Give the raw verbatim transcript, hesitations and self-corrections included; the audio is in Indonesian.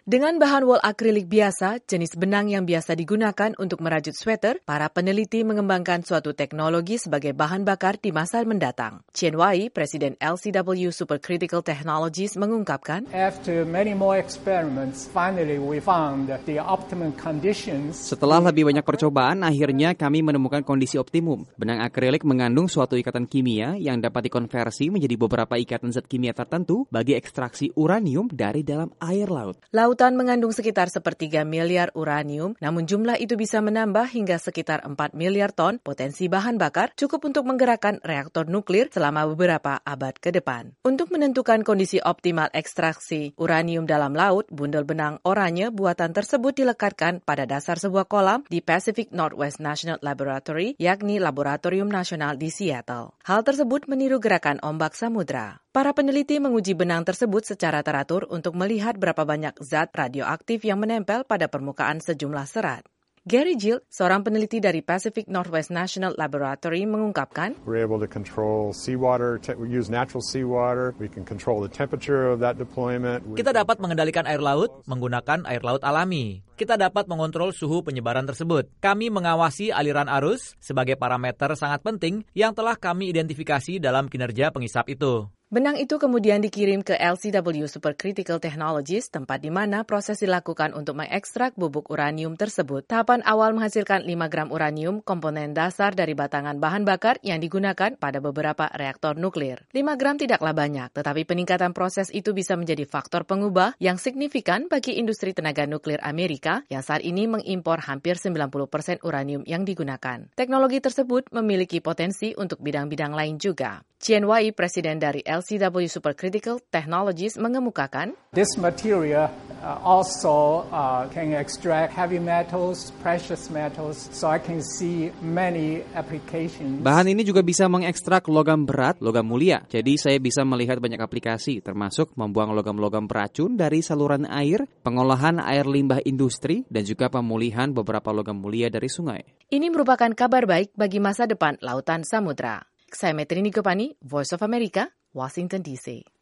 Dengan bahan wol akrilik biasa, jenis benang yang biasa digunakan untuk merajut sweater, para peneliti mengembangkan suatu teknologi sebagai bahan bakar di masa mendatang. Chen Wai, Presiden L C W Supercritical Technologies, mengungkapkan, After many more experiments, finally we found the optimum conditions. Setelah lebih banyak percobaan, akhirnya kami menemukan kondisi optimum. Benang akrilik mengandung suatu ikatan kimia yang dapat dikonversi menjadi beberapa ikatan zat kimia tertentu bagi ekstraksi uranium dari dalam air laut. Lautan mengandung sekitar sepertiga miliar uranium, namun jumlah itu bisa menambah hingga sekitar empat miliar ton potensi bahan bakar, cukup untuk menggerakkan reaktor nuklir selama beberapa abad ke depan. Untuk menentukan kondisi optimal ekstraksi uranium dalam laut, bundel benang oranye buatan tersebut dilekatkan pada dasar sebuah kolam di Pacific Northwest National Laboratory, yakni Laboratorium Nasional di Seattle. Hal tersebut meniru gerakan ombak samudra. Para peneliti menguji benang tersebut secara teratur untuk melihat berapa banyak zat radioaktif yang menempel pada permukaan sejumlah serat. Gary Gill, seorang peneliti dari Pacific Northwest National Laboratory, mengungkapkan, We're able to control seawater, te- we use natural seawater, we can control the temperature of that deployment. Kita dapat mengendalikan air laut menggunakan air laut alami. Kita dapat mengontrol suhu penyebaran tersebut. Kami mengawasi aliran arus sebagai parameter sangat penting yang telah kami identifikasi dalam kinerja pengisap itu. Benang itu kemudian dikirim ke L C W Supercritical Technologies, tempat di mana proses dilakukan untuk mengekstrak bubuk uranium tersebut. Tahapan awal menghasilkan lima gram uranium, komponen dasar dari batangan bahan bakar yang digunakan pada beberapa reaktor nuklir. lima gram tidaklah banyak, tetapi peningkatan proses itu bisa menjadi faktor pengubah yang signifikan bagi industri tenaga nuklir Amerika yang saat ini mengimpor hampir sembilan puluh persen uranium yang digunakan. Teknologi tersebut memiliki potensi untuk bidang-bidang lain juga. Chen Wai, Presiden dari L C W Supercritical Technologies, mengemukakan, This material uh, also uh, can extract heavy metals, precious metals, so I can see many applications. Bahan ini juga bisa mengekstrak logam berat, logam mulia. Jadi saya bisa melihat banyak aplikasi, termasuk membuang logam-logam beracun dari saluran air, pengolahan air limbah industri, dan juga pemulihan beberapa logam mulia dari sungai. Ini merupakan kabar baik bagi masa depan lautan samudra. Saya Metrini Gopani, Voice of America, Washington D C.